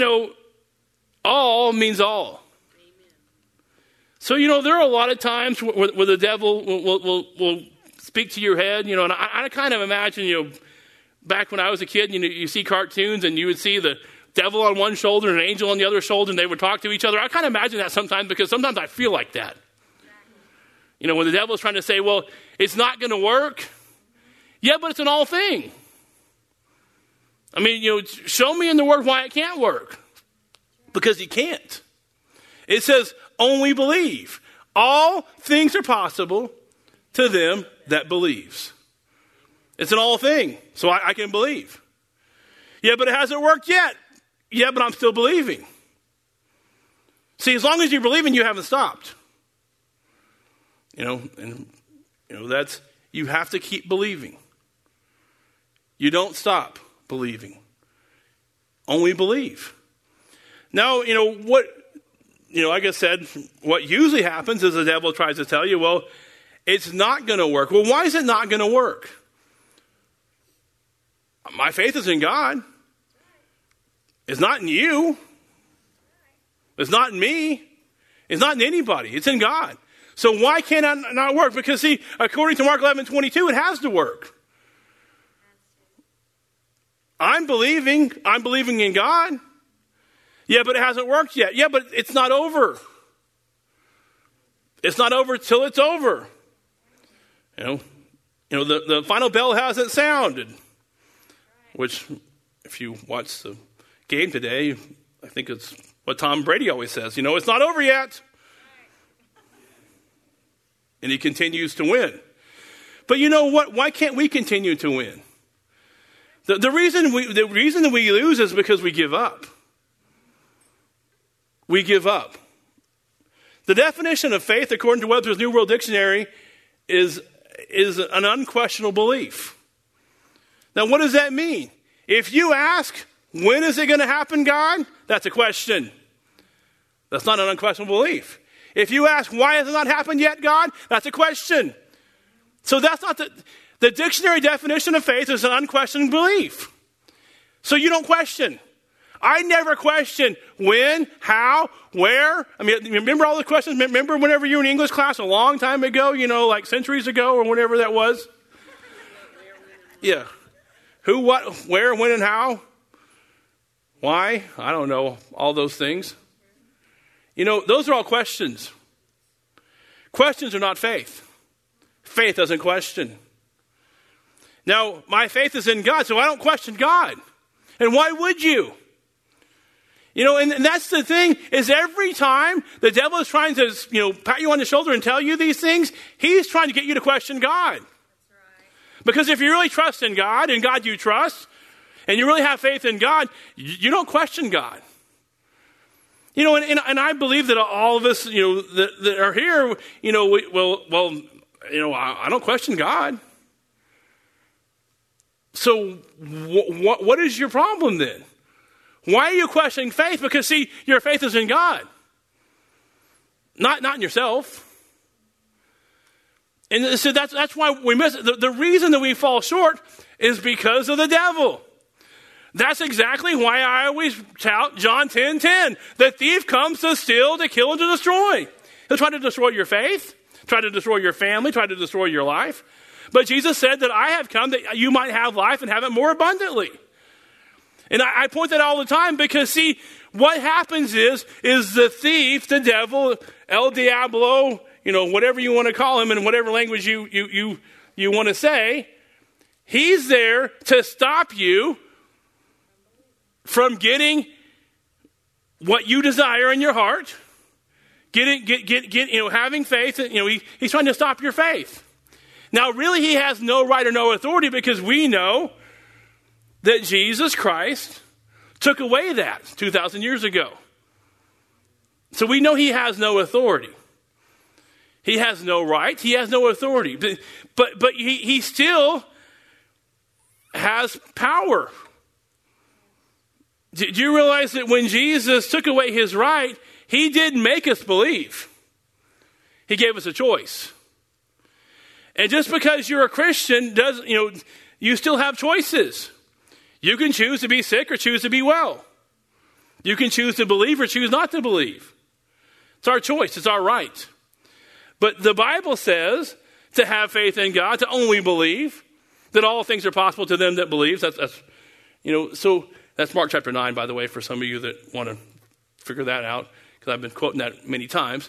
all means all. So, there are a lot of times where the devil will speak to your head, and I kind of imagine, back when I was a kid, you see cartoons and you would see the devil on one shoulder and an angel on the other shoulder, and they would talk to each other. I kind of imagine that sometimes because sometimes I feel like that. When the devil is trying to say, well, it's not going to work. Yeah, but it's an all thing. I mean, show me in the word why it can't work. Because he can't. It says, only believe. All things are possible to them that believes. It's an all thing, so I can believe. Yeah, but it hasn't worked yet. Yeah, but I'm still believing. See, as long as you're believing, you haven't stopped. That's, you have to keep believing. You don't stop believing. Only believe. Now, like I said, what usually happens is the devil tries to tell you, well, it's not going to work. Well, why is it not going to work? My faith is in God. It's not in you. It's not in me. It's not in anybody. It's in God. So why can't it not work? Because see, according to Mark 11:22, it has to work. I'm believing in God. Yeah, but it hasn't worked yet. Yeah, but it's not over. It's not over till it's over. The final bell hasn't sounded. Which, if you watch the game today, I think it's what Tom Brady always says. It's not over yet. And he continues to win. But you know what? Why can't we continue to win? The reason that we lose is because we give up. We give up. The definition of faith, according to Webster's New World Dictionary, is an unquestionable belief. Now, what does that mean? If you ask, when is it going to happen, God? That's a question. That's not an unquestionable belief. If you ask, why has it not happened yet, God? That's a question. So that's not the dictionary definition of faith is an unquestioned belief. So you don't question. I never question when, how, where. I mean, remember all the questions? Remember whenever you were in English class a long time ago, like centuries ago or whenever that was? Yeah. Who, what, where, when, and how? Why? I don't know. All those things. Those are all questions. Questions are not faith. Faith doesn't question. Now, my faith is in God, so I don't question God. And why would you? And that's the thing, is every time the devil is trying to, pat you on the shoulder and tell you these things, he's trying to get you to question God. That's right. Because if you really trust in God, and God you trust, and you really have faith in God, you don't question God. And I believe that all of us, that are here, I don't question God. So what is your problem then? Why are you questioning faith? Because see, your faith is in God. Not in yourself. And so that's why we miss it. The reason that we fall short is because of the devil. That's exactly why I always tout John 10:10. The thief comes to steal, to kill, and to destroy. He'll try to destroy your faith, try to destroy your family, try to destroy your life. But Jesus said that I have come that you might have life and have it more abundantly. And I point that all the time because, see, what happens is the thief, the devil, El Diablo, whatever you want to call him in whatever language you want to say, he's there to stop you from getting what you desire in your heart, having faith. He's trying to stop your faith. Now, really, he has no right or no authority because we know that Jesus Christ took away that 2,000 years ago. So we know he has no authority. He has no right. He has no authority. But he still has power. Do you realize that when Jesus took away his right, he didn't make us believe. He gave us a choice. And just because you're a Christian doesn't, you still have choices. You can choose to be sick or choose to be well. You can choose to believe or choose not to believe. It's our choice. It's our right. But the Bible says to have faith in God, to only believe, that all things are possible to them that believe. So that's Mark chapter 9, by the way, for some of you that want to figure that out, because I've been quoting that many times.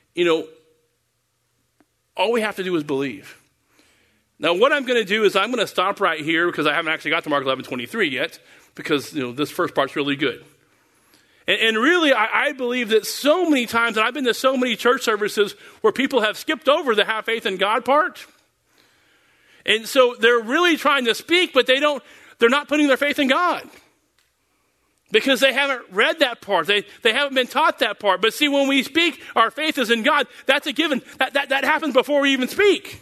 All we have to do is believe. Now, what I'm going to do is I'm going to stop right here, because I haven't actually got to Mark 11:23 yet, because this first part's really good. And really, I believe that so many times, and I've been to so many church services where people have skipped over the have faith in God part. And so they're really trying to speak, but they're not putting their faith in God. Because they haven't read that part. They haven't been taught that part. But see, when we speak, our faith is in God. That's a given. That happens before we even speak.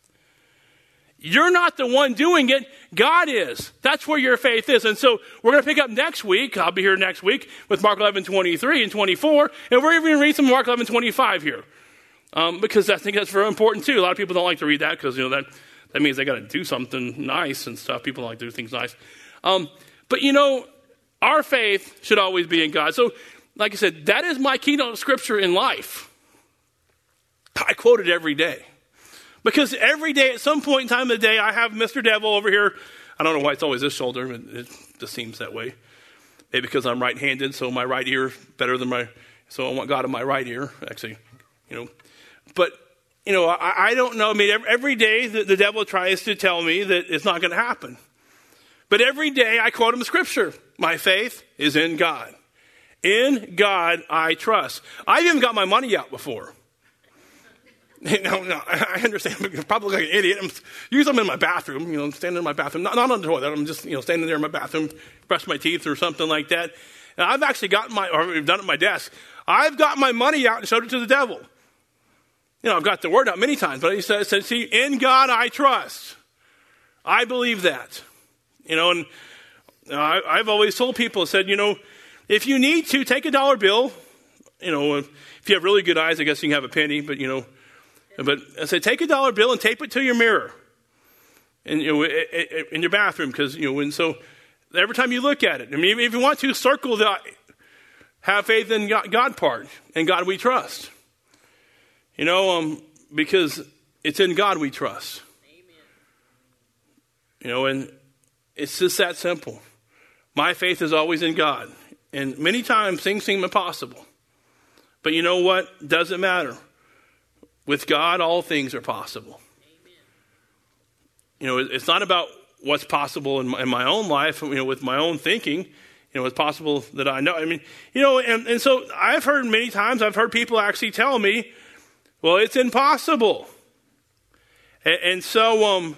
You're not the one doing it. God is. That's where your faith is. And so we're going to pick up next week. I'll be here next week with Mark 11:23 and 24. And we're even going to read some Mark 11:25 here. Because I think that's very important too. A lot of people don't like to read that because, that means they got to do something nice and stuff. People don't like to do things nice. But our faith should always be in God. So, like I said, that is my keynote scripture in life. I quote it every day. Because every day, at some point in time of the day, I have Mr. Devil over here. I don't know why it's always this shoulder. It just seems that way. Maybe because I'm right-handed, so my right ear is better than so I want God in my right ear, actually, But, I don't know. I mean, every day the devil tries to tell me that it's not going to happen. But every day I quote him the scripture. My faith is in God. In God I trust. I've even got my money out before. No, I understand. I'm probably like an idiot. Usually I'm in my bathroom, standing in my bathroom. Not on the toilet. I'm just, standing there in my bathroom, brush my teeth or something like that. And I've actually gotten or done it at my desk. I've got my money out and showed it to the devil. I've got the word out many times, but he said, see, in God I trust. I believe that. And I've always told people, said, if you need to, take a $1 bill. If you have really good eyes, I guess you can have a penny, but I said, take a $1 bill and tape it to your mirror. And, in your bathroom, because, and so every time you look at it, I mean, if you want to, circle the have faith in God part, and God we trust. Because it's in God we trust. Amen. And it's just that simple. My faith is always in God. And many times things seem impossible. But you know what? Doesn't matter. With God, all things are possible. Amen. It's not about what's possible in my own life, with my own thinking. It's possible that I know. I mean, and so I've heard many times, I've heard people actually tell me, well, it's impossible. And so,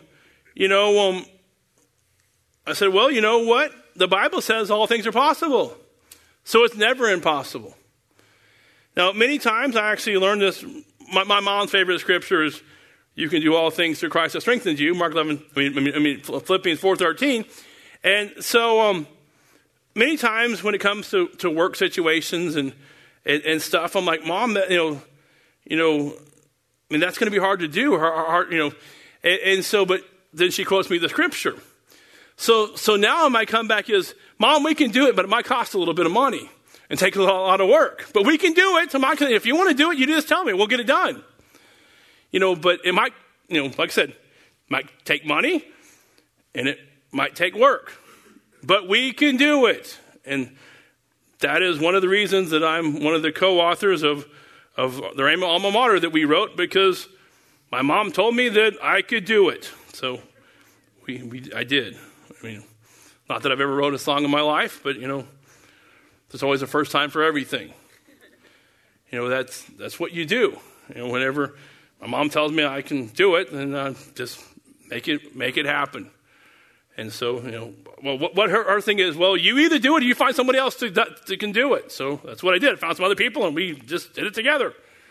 I said, well, you know what? The Bible says all things are possible. So it's never impossible. Now, many times I actually learned this. My mom's favorite scripture is, you can do all things through Christ that strengthens you. Philippians 4:13. And so, many times when it comes to work situations and stuff, I'm like, Mom, that, that's going to be hard to do. But then she quotes me the scripture. So now my comeback is, Mom, we can do it, but it might cost a little bit of money and take a lot of work. But we can do it. So if you want to do it, you just tell me. We'll get it done. But it might, like I said, might take money and it might take work. But we can do it. And that is one of the reasons that I'm one of the co-authors of the Rhema Alma Mater that we wrote, because my mom told me that I could do it. So I did. Not that I've ever wrote a song in my life, but, there's always a first time for everything. That's what you do. Whenever my mom tells me I can do it, then I just make it happen. And so, what her thing is, well, you either do it or you find somebody else that can do it. So that's what I did. I found some other people and we just did it together.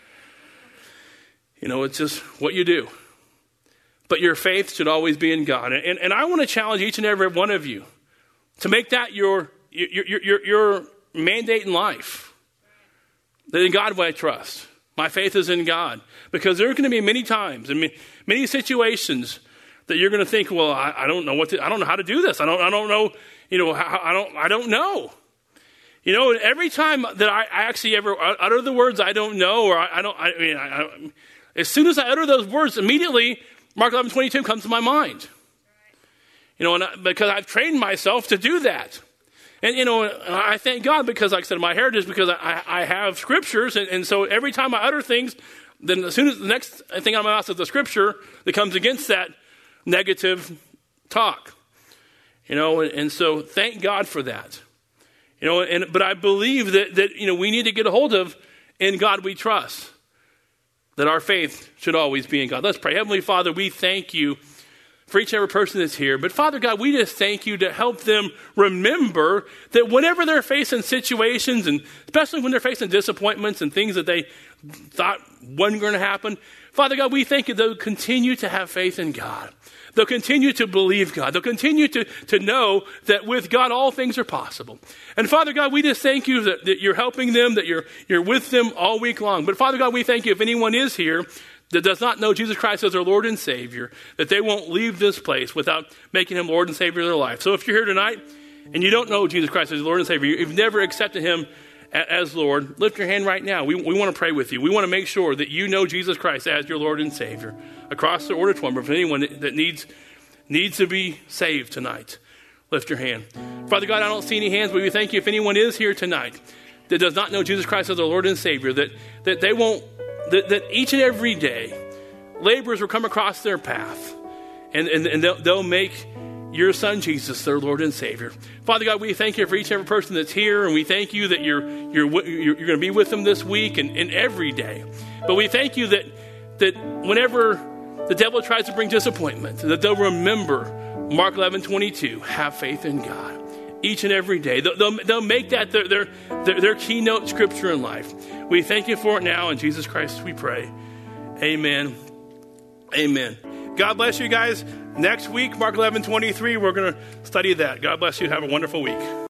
It's just what you do. But your faith should always be in God. And I want to challenge each and every one of you to make that your mandate in life. That in God will I trust. My faith is in God. Because there are going to be many times and many situations that you're going to think, well, I don't know I don't know how to do this. I don't know, I don't know. Every time that I actually ever utter the words I don't know, or as soon as I utter those words, immediately Mark 11:22 comes to my mind. Because I've trained myself to do that. And, I thank God because, like I said, my heritage, because I have scriptures. And so every time I utter things, then as soon as the next thing out of my mouth is the scripture that comes against that negative talk. And so thank God for that. But I believe that we need to get a hold of, in God we trust, that our faith should always be in God. Let's pray. Heavenly Father, we thank you for each and every person that's here. But Father God, we just thank you to help them remember that whenever they're facing situations, and especially when they're facing disappointments and things that they thought wasn't going to happen, Father God, we thank you they'll continue to have faith in God. They'll continue to believe God. They'll continue to know that with God all things are possible. And Father God, we just thank you that you're helping them, that you're with them all week long. But Father God, we thank you if anyone is here that does not know Jesus Christ as their Lord and Savior, that they won't leave this place without making him Lord and Savior of their life. So if you're here tonight and you don't know Jesus Christ as your Lord and Savior, you've never accepted him as Lord, lift your hand right now. We want to pray with you. We want to make sure that you know Jesus Christ as your Lord and Savior. Across the auditorium, if anyone that needs to be saved tonight, lift your hand. Father God, I don't see any hands, but we thank you if anyone is here tonight that does not know Jesus Christ as their Lord and Savior, that they won't, that each and every day laborers will come across their path and they'll make your Son Jesus their Lord and Savior. Father God, we thank you for each and every person that's here, and we thank you that you're going to be with them this week and every day. But we thank you that whenever the devil tries to bring disappointment, that they'll remember Mark 11:22, have faith in God each and every day. They'll make that their keynote scripture in life. We thank you for it now. In Jesus Christ we pray. Amen. Amen. God bless you guys. Next week, Mark 11:23, we're going to study that. God bless you. Have a wonderful week.